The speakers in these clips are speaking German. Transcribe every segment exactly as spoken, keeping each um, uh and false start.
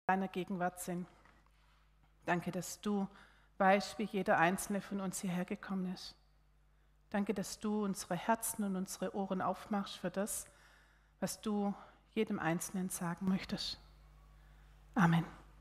deiner Gegenwart sind. Danke, dass du weißt, wie jeder einzelne von uns hierher gekommen ist. Danke, dass du unsere Herzen und unsere Ohren aufmachst für das, was du jedem Einzelnen sagen möchtest. Amen.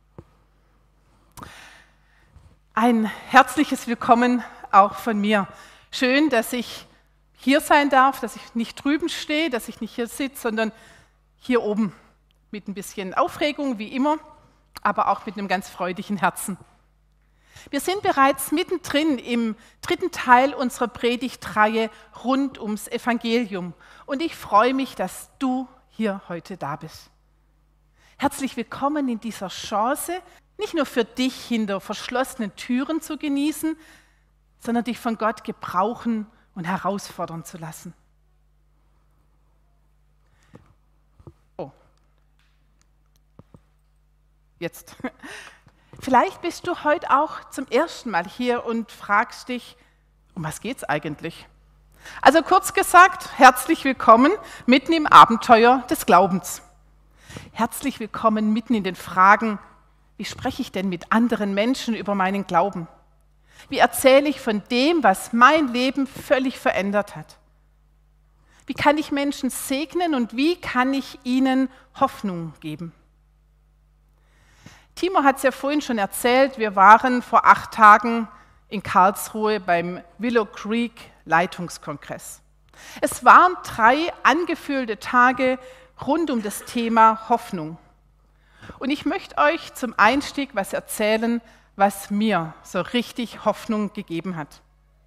Ein herzliches Willkommen auch von mir. Schön, dass ich hier sein darf, dass ich nicht drüben stehe, dass ich nicht hier sitze, sondern hier oben mit ein bisschen Aufregung, wie immer, aber auch mit einem ganz freudigen Herzen. Wir sind bereits mittendrin im dritten Teil unserer Predigtreihe rund ums Evangelium und ich freue mich, dass du hier heute da bist. Herzlich willkommen in dieser Chance, nicht nur für dich hinter verschlossenen Türen zu genießen, sondern dich von Gott gebrauchen und herausfordern zu lassen. Oh, jetzt. Vielleicht bist du heute auch zum ersten Mal hier und fragst dich, um was geht's eigentlich? Also kurz gesagt, herzlich willkommen mitten im Abenteuer des Glaubens. Herzlich willkommen mitten in den Fragen, wie spreche ich denn mit anderen Menschen über meinen Glauben? Wie erzähle ich von dem, was mein Leben völlig verändert hat? Wie kann ich Menschen segnen und wie kann ich ihnen Hoffnung geben? Timo hat es ja vorhin schon erzählt, wir waren vor acht Tagen in Karlsruhe beim Willow Creek Leitungskongress. Es waren drei angefüllte Tage rund um das Thema Hoffnung. Und ich möchte euch zum Einstieg was erzählen, was mir so richtig Hoffnung gegeben hat.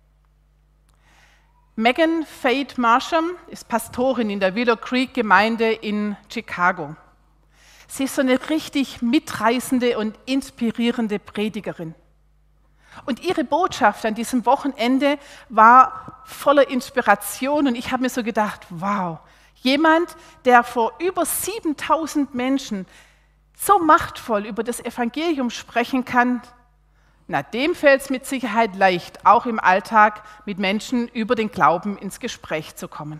Megan Fate Marsham ist Pastorin in der Willow Creek Gemeinde in Chicago. Sie ist so eine richtig mitreißende und inspirierende Predigerin. Und ihre Botschaft an diesem Wochenende war voller Inspiration und ich habe mir so gedacht, wow, jemand, der vor über siebentausend Menschen so machtvoll über das Evangelium sprechen kann, na, dem fällt es mit Sicherheit leicht, auch im Alltag mit Menschen über den Glauben ins Gespräch zu kommen.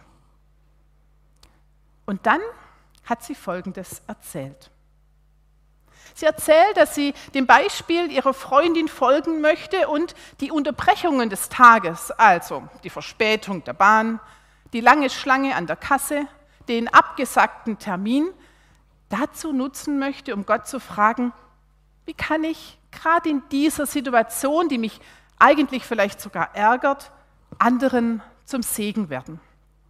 Und dann hat sie Folgendes erzählt. Sie erzählt, dass sie dem Beispiel ihrer Freundin folgen möchte und die Unterbrechungen des Tages, also die Verspätung der Bahn, die lange Schlange an der Kasse, den abgesagten Termin, dazu nutzen möchte, um Gott zu fragen, wie kann ich gerade in dieser Situation, die mich eigentlich vielleicht sogar ärgert, anderen zum Segen werden.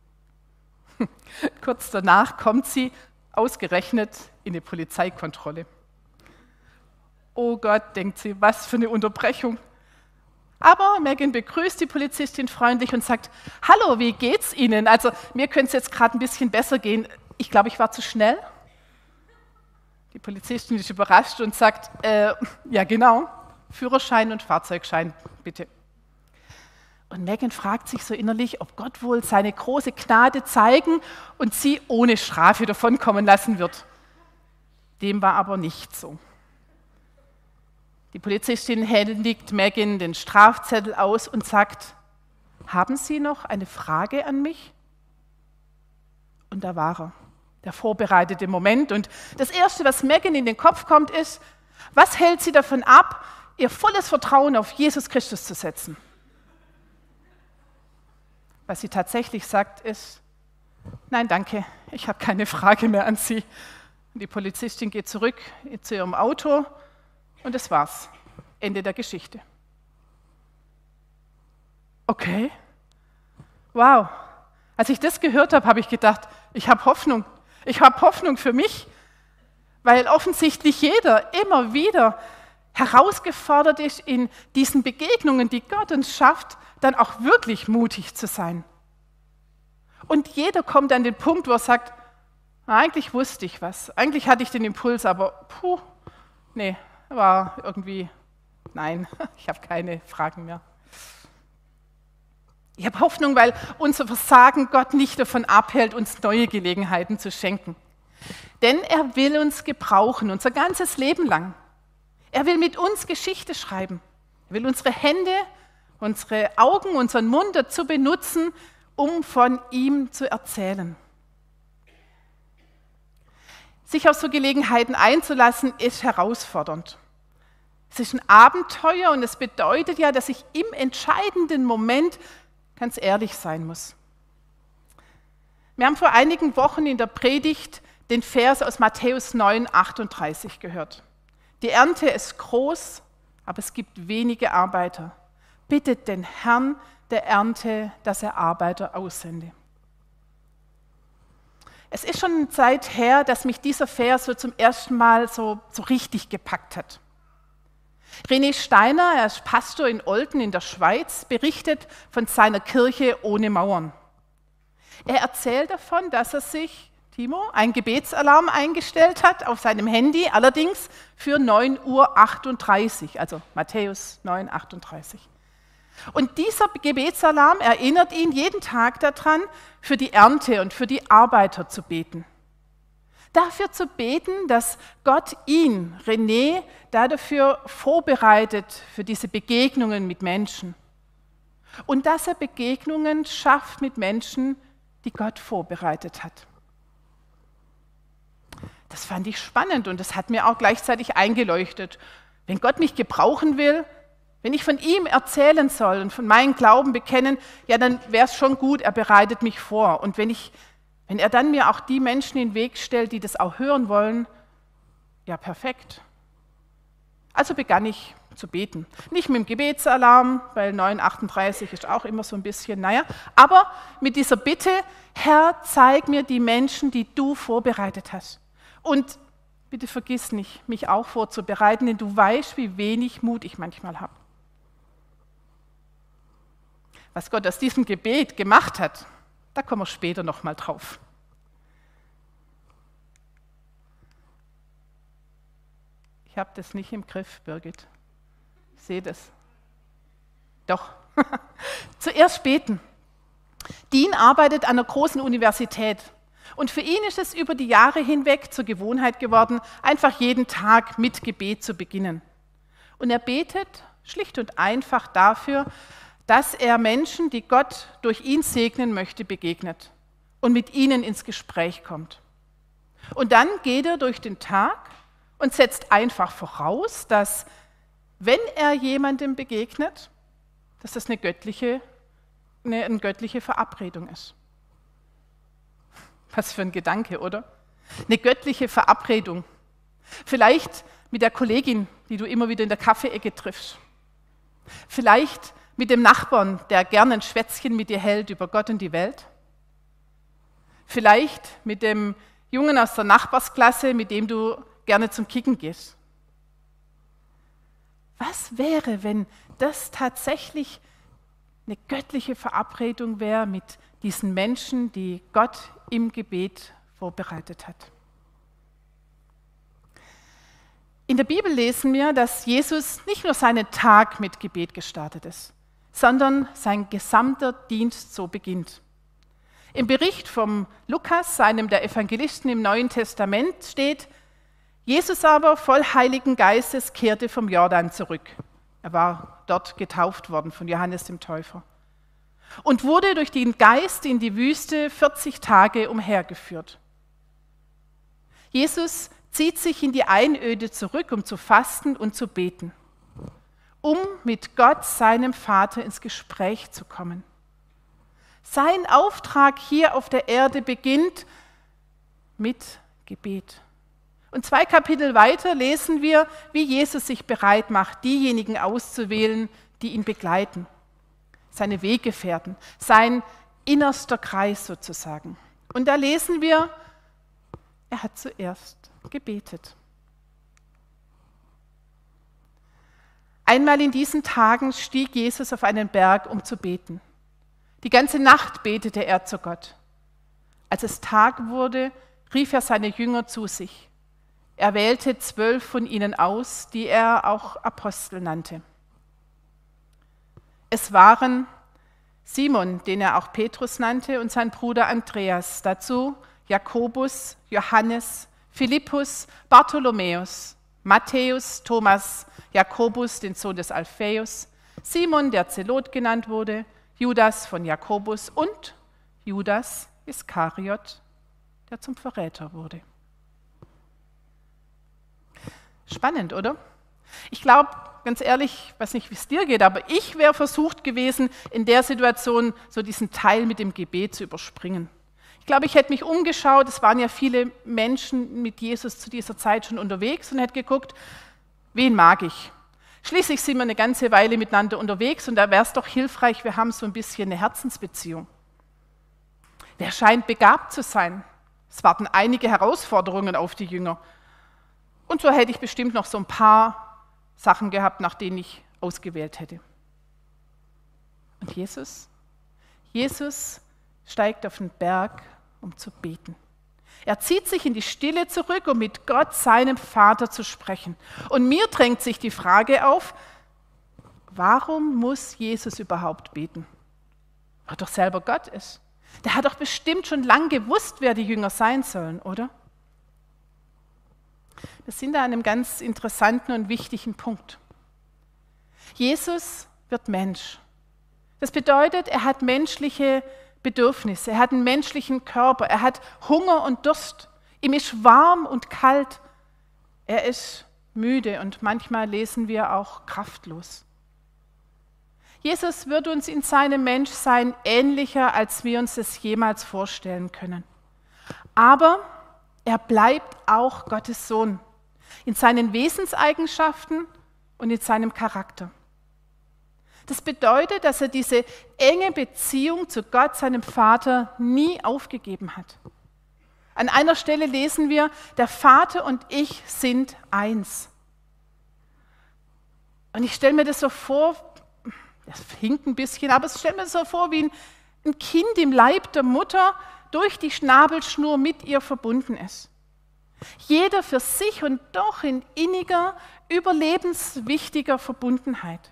Kurz danach kommt sie ausgerechnet in eine Polizeikontrolle. Oh Gott, denkt sie, was für eine Unterbrechung. Aber Megan begrüßt die Polizistin freundlich und sagt, hallo, wie geht's Ihnen? Also mir könnte es jetzt gerade ein bisschen besser gehen. Ich glaube, ich war zu schnell. Die Polizistin ist überrascht und sagt, äh, ja genau, Führerschein und Fahrzeugschein, bitte. Und Megan fragt sich so innerlich, ob Gott wohl seine große Gnade zeigen und sie ohne Strafe davonkommen lassen wird. Dem war aber nicht so. Die Polizistin händigt Megan den Strafzettel aus und sagt, haben Sie noch eine Frage an mich? Und da war er, der vorbereitete Moment. Und das Erste, was Megan in den Kopf kommt, ist, was hält sie davon ab, ihr volles Vertrauen auf Jesus Christus zu setzen? Was sie tatsächlich sagt, ist, nein, danke, ich habe keine Frage mehr an Sie. Und die Polizistin geht zurück zu ihrem Auto und das war's. Ende der Geschichte. Okay, wow. Als ich das gehört habe, habe ich gedacht, ich habe Hoffnung. Ich habe Hoffnung für mich, weil offensichtlich jeder immer wieder herausgefordert ist, in diesen Begegnungen, die Gott uns schafft, dann auch wirklich mutig zu sein. Und jeder kommt an den Punkt, wo er sagt, eigentlich wusste ich was, eigentlich hatte ich den Impuls, aber puh, nee, war irgendwie, nein, ich habe keine Fragen mehr. Ich habe Hoffnung, weil unser Versagen Gott nicht davon abhält, uns neue Gelegenheiten zu schenken. Denn er will uns gebrauchen, unser ganzes Leben lang. Er will mit uns Geschichte schreiben. Er will unsere Hände, unsere Augen, unseren Mund dazu benutzen, um von ihm zu erzählen. Sich auf so Gelegenheiten einzulassen, ist herausfordernd. Es ist ein Abenteuer und es bedeutet ja, dass ich im entscheidenden Moment ganz ehrlich sein muss. Wir haben vor einigen Wochen in der Predigt den Vers aus Matthäus neun, achtunddreißig gehört. Die Ernte ist groß, aber es gibt wenige Arbeiter. Bittet den Herrn der Ernte, dass er Arbeiter aussende. Es ist schon eine Zeit her, dass mich dieser Vers so zum ersten Mal so, so richtig gepackt hat. René Steiner, er ist Pastor in Olten in der Schweiz, berichtet von seiner Kirche ohne Mauern. Er erzählt davon, dass er sich, Timo, einen Gebetsalarm eingestellt hat auf seinem Handy, allerdings für neun Uhr achtunddreißig, also Matthäus neun, achtunddreißig. Und dieser Gebetsalarm erinnert ihn jeden Tag daran, für die Ernte und für die Arbeiter zu beten. Dafür zu beten, dass Gott ihn, René, dafür vorbereitet für diese Begegnungen mit Menschen. Und dass er Begegnungen schafft mit Menschen, die Gott vorbereitet hat. Das fand ich spannend und das hat mir auch gleichzeitig eingeleuchtet. Wenn Gott mich gebrauchen will, wenn ich von ihm erzählen soll und von meinem Glauben bekennen, ja, dann wäre es schon gut, er bereitet mich vor. Und wenn, ich, wenn er dann mir auch die Menschen in den Weg stellt, die das auch hören wollen, ja, perfekt. Also begann ich zu beten. Nicht mit dem Gebetsalarm, weil neun Uhr achtunddreißig ist auch immer so ein bisschen, naja, aber mit dieser Bitte, Herr, zeig mir die Menschen, die du vorbereitet hast. Und bitte vergiss nicht, mich auch vorzubereiten, denn du weißt, wie wenig Mut ich manchmal habe. Was Gott aus diesem Gebet gemacht hat, da kommen wir später nochmal drauf. Ich habe das nicht im Griff, Birgit. Ich sehe das. Doch. Zuerst beten. Dean arbeitet an einer großen Universität. Und für ihn ist es über die Jahre hinweg zur Gewohnheit geworden, einfach jeden Tag mit Gebet zu beginnen. Und er betet schlicht und einfach dafür, dass er Menschen, die Gott durch ihn segnen möchte, begegnet und mit ihnen ins Gespräch kommt. Und dann geht er durch den Tag und setzt einfach voraus, dass, wenn er jemandem begegnet, dass das eine göttliche, eine, eine göttliche Verabredung ist. Was für ein Gedanke, oder? Eine göttliche Verabredung. Vielleicht mit der Kollegin, die du immer wieder in der Kaffeeecke triffst. Vielleicht mit dem Nachbarn, der gerne ein Schwätzchen mit dir hält über Gott und die Welt. Vielleicht mit dem Jungen aus der Nachbarsklasse, mit dem du gerne zum Kicken gehst. Was wäre, wenn das tatsächlich eine göttliche Verabredung wäre mit diesen Menschen, die Gott im Gebet vorbereitet hat? In der Bibel lesen wir, dass Jesus nicht nur seinen Tag mit Gebet gestartet ist, sondern sein gesamter Dienst so beginnt. Im Bericht vom Lukas, einem der Evangelisten im Neuen Testament, steht: Jesus aber, voll Heiligen Geistes, kehrte vom Jordan zurück. Er war dort getauft worden von Johannes dem Täufer und wurde durch den Geist in die Wüste vierzig Tage umhergeführt. Jesus zieht sich in die Einöde zurück, um zu fasten und zu beten, um mit Gott, seinem Vater, ins Gespräch zu kommen. Sein Auftrag hier auf der Erde beginnt mit Gebet. Und zwei Kapitel weiter lesen wir, wie Jesus sich bereit macht, diejenigen auszuwählen, die ihn begleiten. Seine Weggefährten, sein innerster Kreis sozusagen. Und da lesen wir, er hat zuerst gebetet. Einmal in diesen Tagen stieg Jesus auf einen Berg, um zu beten. Die ganze Nacht betete er zu Gott. Als es Tag wurde, rief er seine Jünger zu sich. Er wählte zwölf von ihnen aus, die er auch Apostel nannte. Es waren Simon, den er auch Petrus nannte, und sein Bruder Andreas, dazu Jakobus, Johannes, Philippus, Bartholomäus, Matthäus, Thomas, Jakobus, den Sohn des Alphaeus, Simon, der Zelot genannt wurde, Judas von Jakobus und Judas Iskariot, der zum Verräter wurde. Spannend, oder? Ich glaube, ganz ehrlich, ich weiß nicht, wie es dir geht, aber ich wäre versucht gewesen, in der Situation so diesen Teil mit dem Gebet zu überspringen. Ich glaube, ich hätte mich umgeschaut, es waren ja viele Menschen mit Jesus zu dieser Zeit schon unterwegs und hätte geguckt, wen mag ich? Schließlich sind wir eine ganze Weile miteinander unterwegs und da wäre es doch hilfreich, wir haben so ein bisschen eine Herzensbeziehung. Wer scheint begabt zu sein? Es warten einige Herausforderungen auf die Jünger. Und so hätte ich bestimmt noch so ein paar Sachen gehabt, nach denen ich ausgewählt hätte. Und Jesus? Jesus steigt auf den Berg, um zu beten. Er zieht sich in die Stille zurück, um mit Gott, seinem Vater, zu sprechen. Und mir drängt sich die Frage auf, warum muss Jesus überhaupt beten? Weil er doch selber Gott ist. Der hat doch bestimmt schon lange gewusst, wer die Jünger sein sollen, oder? Wir sind da an einem ganz interessanten und wichtigen Punkt. Jesus wird Mensch. Das bedeutet, er hat menschliche Bedürfnisse, er hat einen menschlichen Körper, er hat Hunger und Durst, ihm ist warm und kalt, er ist müde und manchmal lesen wir auch kraftlos. Jesus wird uns in seinem Menschsein ähnlicher, als wir uns es jemals vorstellen können. Aber er bleibt auch Gottes Sohn, in seinen Wesenseigenschaften und in seinem Charakter. Das bedeutet, dass er diese enge Beziehung zu Gott, seinem Vater, nie aufgegeben hat. An einer Stelle lesen wir, der Vater und ich sind eins. Und ich stelle mir das so vor, das hinkt ein bisschen, aber ich stelle mir das so vor, wie ein Kind im Leib der Mutter durch die Schnabelschnur mit ihr verbunden ist. Jeder für sich und doch in inniger, überlebenswichtiger Verbundenheit.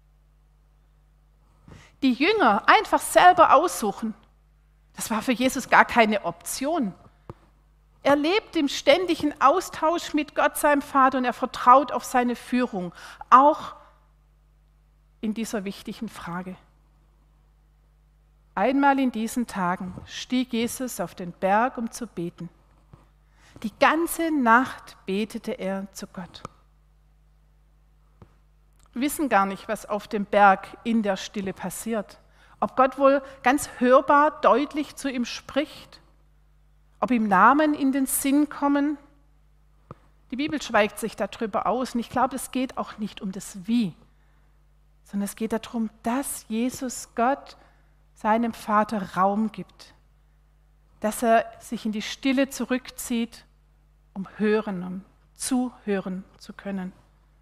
Die Jünger einfach selber aussuchen, das war für Jesus gar keine Option. Er lebt im ständigen Austausch mit Gott, seinem Vater, und er vertraut auf seine Führung, auch in dieser wichtigen Frage. Einmal in diesen Tagen stieg Jesus auf den Berg, um zu beten. Die ganze Nacht betete er zu Gott. Wir wissen gar nicht, was auf dem Berg in der Stille passiert. Ob Gott wohl ganz hörbar, deutlich zu ihm spricht, ob ihm Namen in den Sinn kommen. Die Bibel schweigt sich darüber aus und ich glaube, es geht auch nicht um das Wie, sondern es geht darum, dass Jesus Gott, seinem Vater, Raum gibt, dass er sich in die Stille zurückzieht, um hören, um zuhören zu können.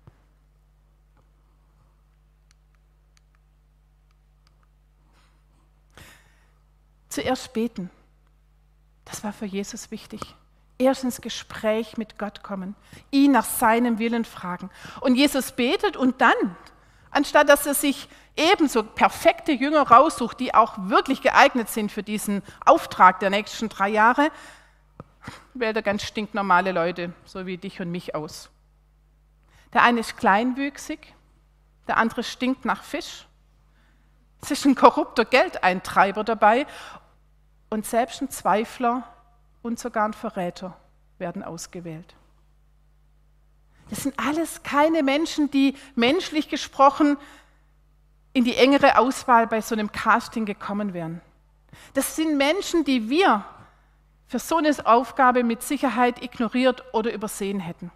Zuerst beten, das war für Jesus wichtig. Erst ins Gespräch mit Gott kommen, ihn nach seinem Willen fragen. Und Jesus betet und dann, anstatt dass er sich ebenso perfekte Jünger raussucht, die auch wirklich geeignet sind für diesen Auftrag der nächsten drei Jahre, wählt er ganz stinknormale Leute, so wie dich und mich, aus. Der eine ist kleinwüchsig, der andere stinkt nach Fisch. Es ist ein korrupter Geldeintreiber dabei und selbst ein Zweifler und sogar ein Verräter werden ausgewählt. Das sind alles keine Menschen, die menschlich gesprochen in die engere Auswahl bei so einem Casting gekommen wären. Das sind Menschen, die wir für so eine Aufgabe mit Sicherheit ignoriert oder übersehen hätten.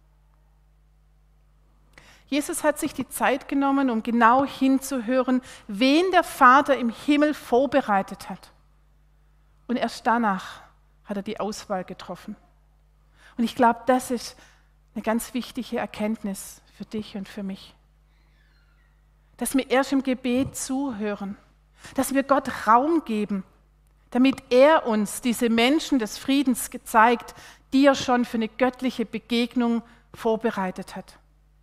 Jesus hat sich die Zeit genommen, um genau hinzuhören, wen der Vater im Himmel vorbereitet hat. Und erst danach hat er die Auswahl getroffen. Und ich glaube, das ist eine ganz wichtige Erkenntnis für dich und für mich. Dass wir erst im Gebet zuhören, dass wir Gott Raum geben, damit er uns diese Menschen des Friedens gezeigt, die er schon für eine göttliche Begegnung vorbereitet hat.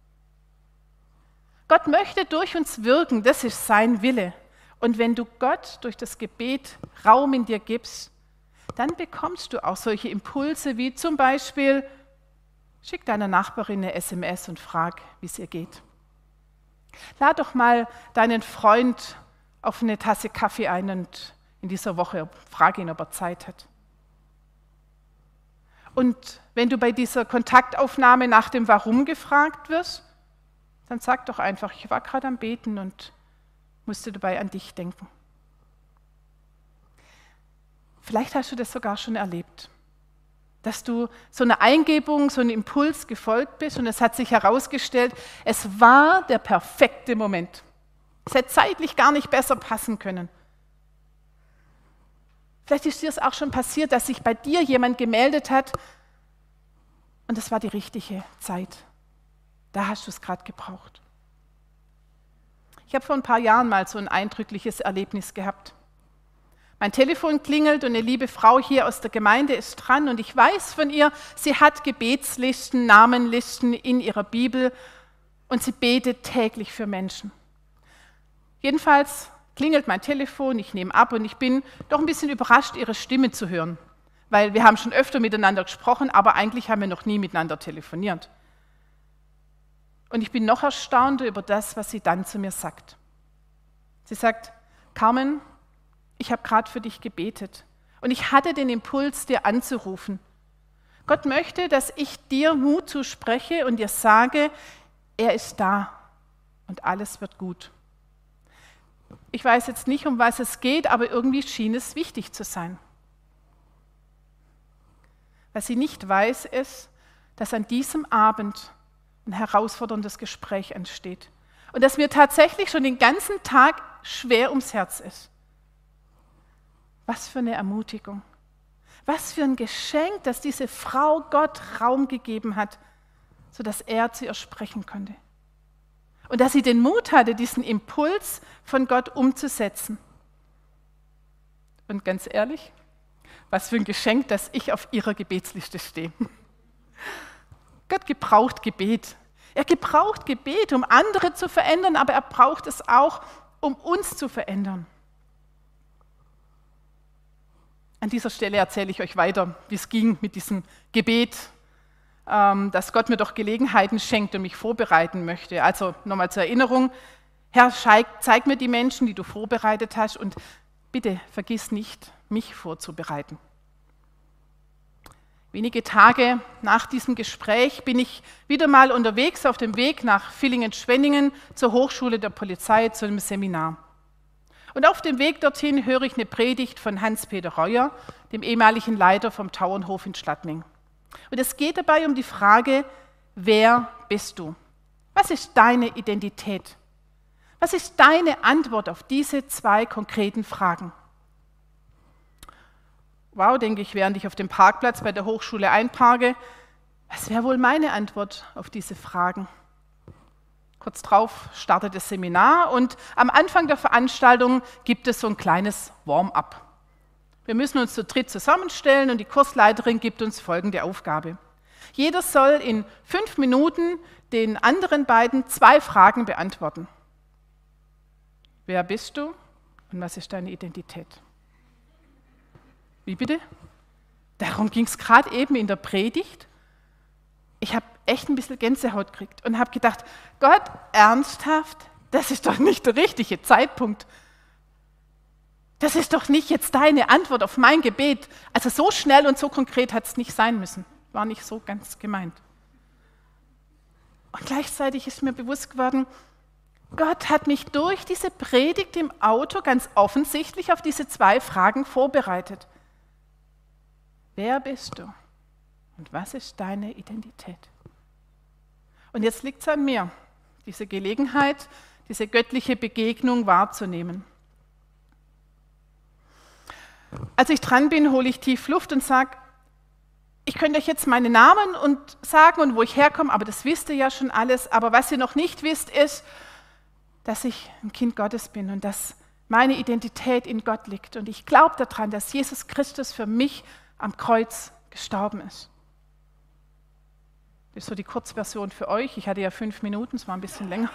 Gott möchte durch uns wirken, das ist sein Wille. Und wenn du Gott durch das Gebet Raum in dir gibst, dann bekommst du auch solche Impulse wie zum Beispiel, schick deiner Nachbarin eine S M S und frag, wie es ihr geht. Lad doch mal deinen Freund auf eine Tasse Kaffee ein und in dieser Woche frage ihn, ob er Zeit hat. Und wenn du bei dieser Kontaktaufnahme nach dem Warum gefragt wirst, dann sag doch einfach, ich war gerade am Beten und musste dabei an dich denken. Vielleicht hast du das sogar schon erlebt, dass du so einer Eingebung, so einem Impuls gefolgt bist und es hat sich herausgestellt, es war der perfekte Moment. Es hätte zeitlich gar nicht besser passen können. Vielleicht ist dir es auch schon passiert, dass sich bei dir jemand gemeldet hat und es war die richtige Zeit. Da hast du es gerade gebraucht. Ich habe vor ein paar Jahren mal so ein eindrückliches Erlebnis gehabt. Mein Telefon klingelt und eine liebe Frau hier aus der Gemeinde ist dran und ich weiß von ihr, sie hat Gebetslisten, Namenlisten in ihrer Bibel und sie betet täglich für Menschen. Jedenfalls klingelt mein Telefon, ich nehme ab und ich bin doch ein bisschen überrascht, ihre Stimme zu hören, weil wir haben schon öfter miteinander gesprochen, aber eigentlich haben wir noch nie miteinander telefoniert. Und ich bin noch erstaunter über das, was sie dann zu mir sagt. Sie sagt, Carmen, ich habe gerade für dich gebetet und ich hatte den Impuls, dir anzurufen. Gott möchte, dass ich dir Mut zuspreche und dir sage, er ist da und alles wird gut. Ich weiß jetzt nicht, um was es geht, aber irgendwie schien es wichtig zu sein. Was sie nicht weiß, ist, dass an diesem Abend ein herausforderndes Gespräch ansteht und dass mir tatsächlich schon den ganzen Tag schwer ums Herz ist. Was für eine Ermutigung, was für ein Geschenk, dass diese Frau Gott Raum gegeben hat, sodass er zu ihr sprechen konnte. Und dass sie den Mut hatte, diesen Impuls von Gott umzusetzen. Und ganz ehrlich, was für ein Geschenk, dass ich auf ihrer Gebetsliste stehe. Gott gebraucht Gebet. Er gebraucht Gebet, um andere zu verändern, aber er braucht es auch, um uns zu verändern. An dieser Stelle erzähle ich euch weiter, wie es ging mit diesem Gebet, dass Gott mir doch Gelegenheiten schenkt und mich vorbereiten möchte. Also nochmal zur Erinnerung, Herr, zeig mir die Menschen, die du vorbereitet hast und bitte vergiss nicht, mich vorzubereiten. Wenige Tage nach diesem Gespräch bin ich wieder mal unterwegs auf dem Weg nach Villingen-Schwenningen zur Hochschule der Polizei zu einem Seminar. Und auf dem Weg dorthin höre ich eine Predigt von Hans-Peter Reuer, dem ehemaligen Leiter vom Tauernhof in Schladming. Und es geht dabei um die Frage, wer bist du? Was ist deine Identität? Was ist deine Antwort auf diese zwei konkreten Fragen? Wow, denke ich, während ich auf dem Parkplatz bei der Hochschule einparke, was wäre wohl meine Antwort auf diese Fragen? Kurz drauf startet das Seminar und am Anfang der Veranstaltung gibt es so ein kleines Warm-up. Wir müssen uns zu dritt zusammenstellen und die Kursleiterin gibt uns folgende Aufgabe. Jeder soll in fünf Minuten den anderen beiden zwei Fragen beantworten. Wer bist du und was ist deine Identität? Wie bitte? Darum ging es gerade eben in der Predigt. Ich habe echt ein bisschen Gänsehaut gekriegt und habe gedacht, Gott, ernsthaft? Das ist doch nicht der richtige Zeitpunkt. Das ist doch nicht jetzt deine Antwort auf mein Gebet. Also so schnell und so konkret hat es nicht sein müssen. War nicht so ganz gemeint. Und gleichzeitig ist mir bewusst geworden, Gott hat mich durch diese Predigt im Auto ganz offensichtlich auf diese zwei Fragen vorbereitet. Wer bist du und was ist deine Identität? Und jetzt liegt es an mir, diese Gelegenheit, diese göttliche Begegnung wahrzunehmen. Als ich dran bin, hole ich tief Luft und sage, ich könnte euch jetzt meinen Namen und sagen und wo ich herkomme, aber das wisst ihr ja schon alles. Aber was ihr noch nicht wisst, ist, dass ich ein Kind Gottes bin und dass meine Identität in Gott liegt. Und ich glaube daran, dass Jesus Christus für mich am Kreuz gestorben ist. Das ist so die Kurzversion für euch. Ich hatte ja fünf Minuten, es war ein bisschen länger.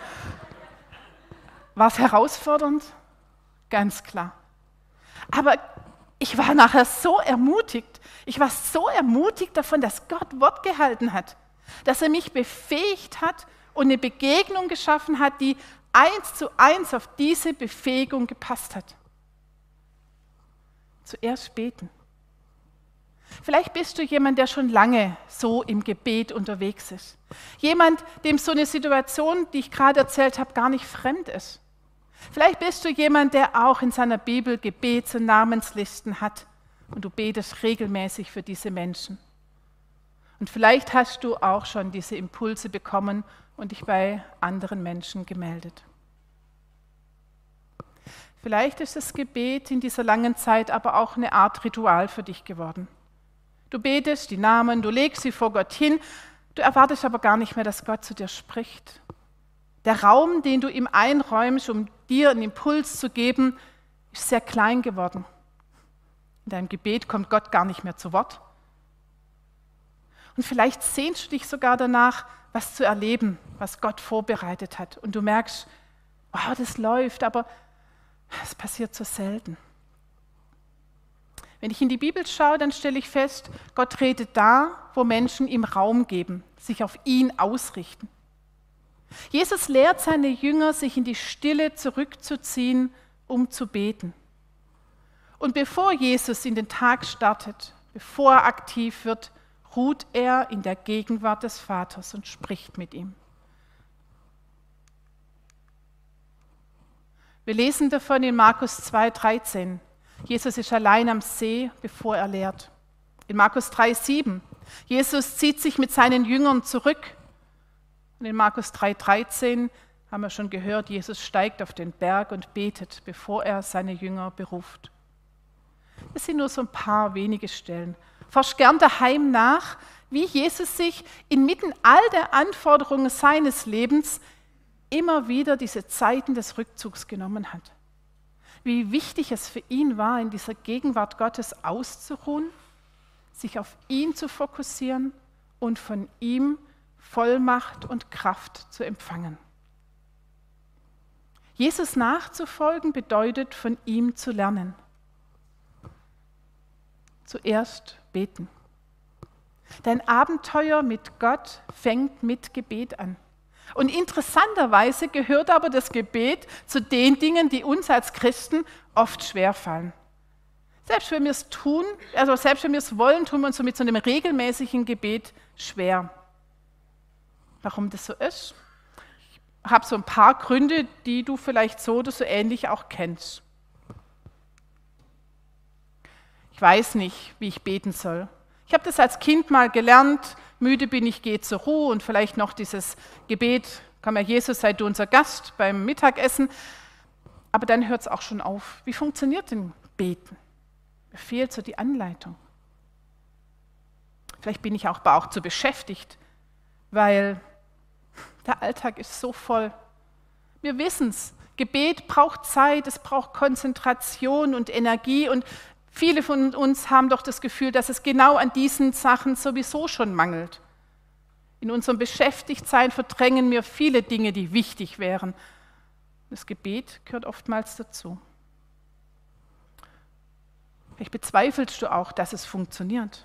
War es herausfordernd? Ganz klar. Aber ich war nachher so ermutigt. Ich war so ermutigt davon, dass Gott Wort gehalten hat, dass er mich befähigt hat und eine Begegnung geschaffen hat, die eins zu eins auf diese Befähigung gepasst hat. Zuerst beten. Vielleicht bist du jemand, der schon lange so im Gebet unterwegs ist. Jemand, dem so eine Situation, die ich gerade erzählt habe, gar nicht fremd ist. Vielleicht bist du jemand, der auch in seiner Bibel Gebets- und Namenslisten hat und du betest regelmäßig für diese Menschen. Und vielleicht hast du auch schon diese Impulse bekommen und dich bei anderen Menschen gemeldet. Vielleicht ist das Gebet in dieser langen Zeit aber auch eine Art Ritual für dich geworden. Du betest die Namen, du legst sie vor Gott hin, du erwartest aber gar nicht mehr, dass Gott zu dir spricht. Der Raum, den du ihm einräumst, um dir einen Impuls zu geben, ist sehr klein geworden. In deinem Gebet kommt Gott gar nicht mehr zu Wort. Und vielleicht sehnst du dich sogar danach, was zu erleben, was Gott vorbereitet hat. Und du merkst, wow, das läuft, aber es passiert so selten. Wenn ich in die Bibel schaue, dann stelle ich fest, Gott redet da, wo Menschen ihm Raum geben, sich auf ihn ausrichten. Jesus lehrt seine Jünger, sich in die Stille zurückzuziehen, um zu beten. Und bevor Jesus in den Tag startet, bevor er aktiv wird, ruht er in der Gegenwart des Vaters und spricht mit ihm. Wir lesen davon in Markus zwei, dreizehn. Jesus ist allein am See, bevor er lehrt. In Markus drei, sieben. Jesus zieht sich mit seinen Jüngern zurück. Und in Markus drei, dreizehn haben wir schon gehört, Jesus steigt auf den Berg und betet, bevor er seine Jünger beruft. Das sind nur so ein paar wenige Stellen. Forsch gern daheim nach, wie Jesus sich inmitten all der Anforderungen seines Lebens immer wieder diese Zeiten des Rückzugs genommen hat. Wie wichtig es für ihn war, in dieser Gegenwart Gottes auszuruhen, sich auf ihn zu fokussieren und von ihm Vollmacht und Kraft zu empfangen. Jesus nachzufolgen bedeutet, von ihm zu lernen. Zuerst beten. Dein Abenteuer mit Gott fängt mit Gebet an. Und interessanterweise gehört aber das Gebet zu den Dingen, die uns als Christen oft schwerfallen. Selbst wenn wir es tun, also selbst wenn wir es wollen, tun wir uns so mit so einem regelmäßigen Gebet schwer. Warum das so ist? Ich habe so ein paar Gründe, die du vielleicht so oder so ähnlich auch kennst. Ich weiß nicht, wie ich beten soll. Ich habe das als Kind mal gelernt, müde bin ich, gehe zur Ruhe und vielleicht noch dieses Gebet, komm Herr Jesus, sei du unser Gast beim Mittagessen. Aber dann hört es auch schon auf. Wie funktioniert denn Beten? Mir fehlt so die Anleitung. Vielleicht bin ich auch, aber auch zu beschäftigt, weil der Alltag ist so voll. Wir wissen es, Gebet braucht Zeit, es braucht Konzentration und Energie und viele von uns haben doch das Gefühl, dass es genau an diesen Sachen sowieso schon mangelt. In unserem Beschäftigtsein verdrängen wir viele Dinge, die wichtig wären. Das Gebet gehört oftmals dazu. Vielleicht bezweifelst du auch, dass es funktioniert.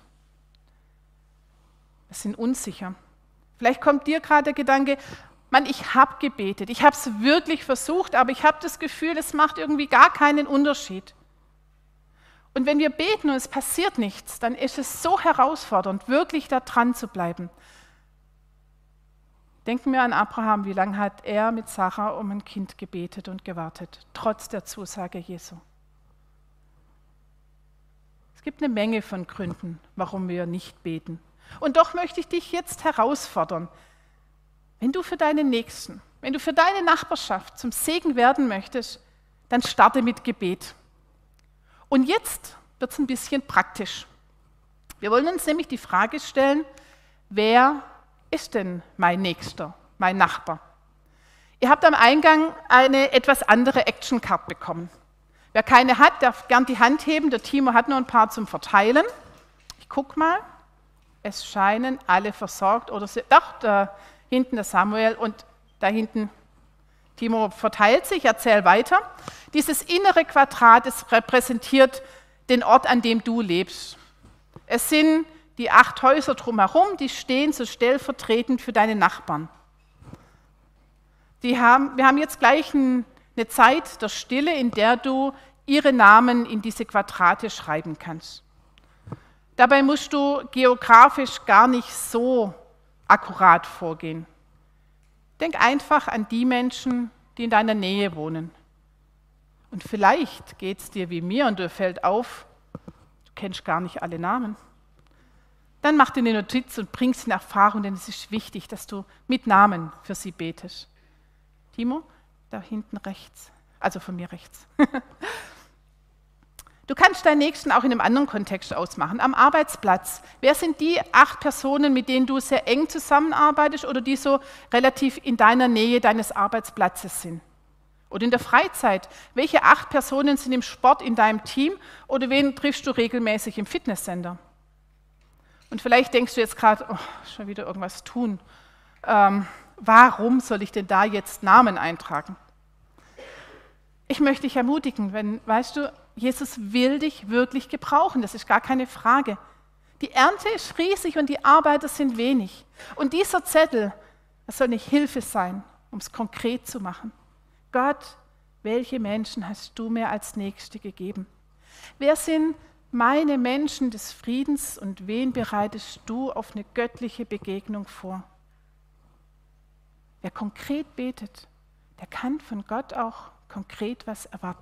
Wir sind unsicher. Vielleicht kommt dir gerade der Gedanke, Mann, ich habe gebetet, ich habe es wirklich versucht, aber ich habe das Gefühl, es macht irgendwie gar keinen Unterschied. Und wenn wir beten und es passiert nichts, dann ist es so herausfordernd, wirklich da dran zu bleiben. Denken wir an Abraham, wie lange hat er mit Sarah um ein Kind gebetet und gewartet, trotz der Zusage Jesu. Es gibt eine Menge von Gründen, warum wir nicht beten. Und doch möchte ich dich jetzt herausfordern, wenn du für deinen Nächsten, wenn du für deine Nachbarschaft zum Segen werden möchtest, dann starte mit Gebet. Und jetzt wird es ein bisschen praktisch. Wir wollen uns nämlich die Frage stellen, wer ist denn mein Nächster, mein Nachbar? Ihr habt am Eingang eine etwas andere Action-Card bekommen. Wer keine hat, darf gern die Hand heben. Der Timo hat noch ein paar zum Verteilen. Ich gucke mal. Es scheinen alle versorgt oder sie, doch, da hinten der Samuel und da hinten Timo verteilt sich, erzähl weiter. Dieses innere Quadrat, das repräsentiert den Ort, an dem du lebst. Es sind die acht Häuser drumherum, die stehen so stellvertretend für deine Nachbarn. Die haben, wir haben jetzt gleich ein, eine Zeit der Stille, in der du ihre Namen in diese Quadrate schreiben kannst. Dabei musst du geografisch gar nicht so akkurat vorgehen. Denk einfach an die Menschen, die in deiner Nähe wohnen. Und vielleicht geht es dir wie mir und dir fällt auf, du kennst gar nicht alle Namen. Dann mach dir eine Notiz und bring sie in Erfahrung, denn es ist wichtig, dass du mit Namen für sie betest. Timo, da hinten rechts, also von mir rechts. Du kannst deinen Nächsten auch in einem anderen Kontext ausmachen, am Arbeitsplatz. Wer sind die acht Personen, mit denen du sehr eng zusammenarbeitest oder die so relativ in deiner Nähe deines Arbeitsplatzes sind? Oder in der Freizeit, welche acht Personen sind im Sport in deinem Team oder wen triffst du regelmäßig im Fitnesscenter? Und vielleicht denkst du jetzt gerade, oh, schon wieder irgendwas tun. Ähm, warum soll ich denn da jetzt Namen eintragen? Ich möchte dich ermutigen, wenn, weißt du, Jesus will dich wirklich gebrauchen, das ist gar keine Frage. Die Ernte ist riesig und die Arbeiter sind wenig. Und dieser Zettel, das soll eine Hilfe sein, um es konkret zu machen. Gott, welche Menschen hast du mir als Nächste gegeben? Wer sind meine Menschen des Friedens und wen bereitest du auf eine göttliche Begegnung vor? Wer konkret betet, der kann von Gott auch konkret was erwarten.